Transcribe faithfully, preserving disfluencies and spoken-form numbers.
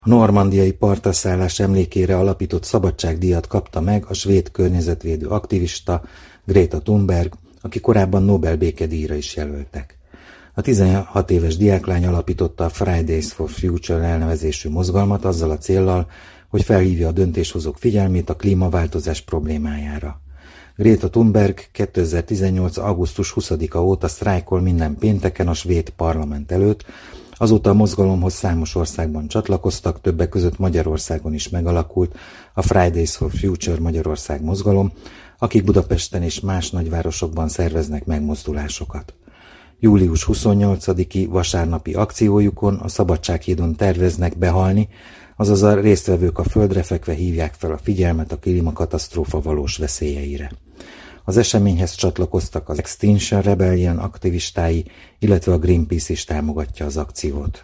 A normandiai partraszállás emlékére alapított szabadságdíjat kapta meg a svéd környezetvédő aktivista Greta Thunberg, aki korábban Nobel békedíjra is jelöltek. A tizenhat éves diáklány alapította a Fridays for Future elnevezésű mozgalmat azzal a céllal, hogy felhívja a döntéshozók figyelmét a klímaváltozás problémájára. Greta Thunberg kétezer-tizennyolc. augusztus huszadika óta sztrájkol minden pénteken a svéd parlament előtt, azóta a mozgalomhoz számos országban csatlakoztak, többek között Magyarországon is megalakult a Fridays for Future Magyarország mozgalom, akik Budapesten és más nagyvárosokban szerveznek megmozdulásokat. július huszonnyolcadiki vasárnapi akciójukon a Szabadsághídon terveznek behalni, azaz a résztvevők a földre fekve hívják fel a figyelmet a klímakatasztrófa valós veszélyeire. Az eseményhez csatlakoztak az Extinction Rebellion aktivistái, illetve a Greenpeace is támogatja az akciót.